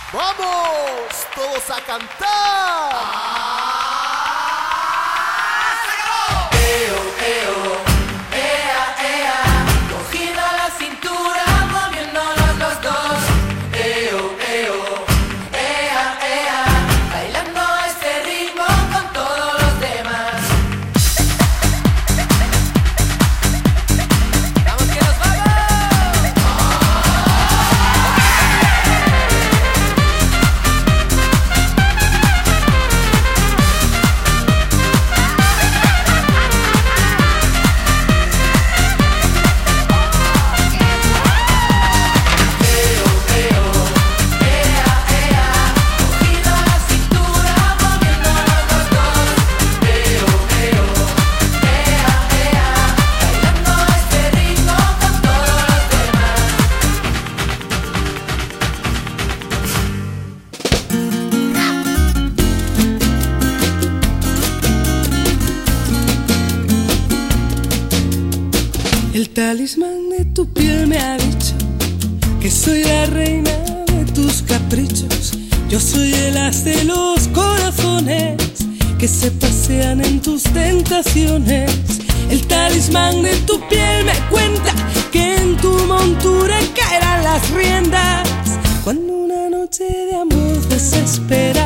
¡Vamos! ¡Todos a cantar! Eo, eo, ea, ea, cogido a la cintura, moviéndonos los dos. Eo, eo, ea, ea, bailando este ritmo con todos los demás. ¡Vamos que nos vamos! El talismán de tu piel me ha dicho que soy la reina de tus caprichos. Yo soy el as de los corazones que se pasean en tus tentaciones. El talismán de tu piel me cuenta que en tu montura caerán las riendas cuando una noche de amor desespera